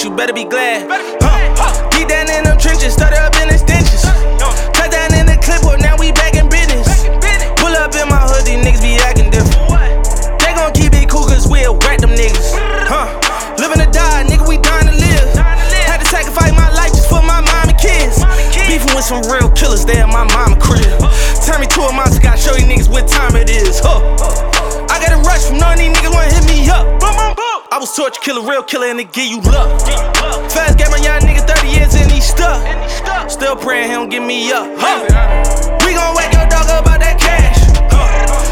you better be glad. Deep down in them trenches, started up in extensions. Touchdown in the clipboard, now we back in business. Pull up in my hood, these niggas be acting different. They gon' keep it cool, cause we'll whack them niggas. Living to die, nigga, we dying to live. Had to sacrifice my life just for my mom and kids. Beefing with some real killers, they at my mama crib. Turn me to a monster, gotta show you niggas what time it is. I got a rush from knowing these niggas wanna hit me up. I was torture killer, real killer, and they give you luck. Fast got my young nigga 30 years and he stuck. Still praying he don't give me up. We gon' wake your dog up about that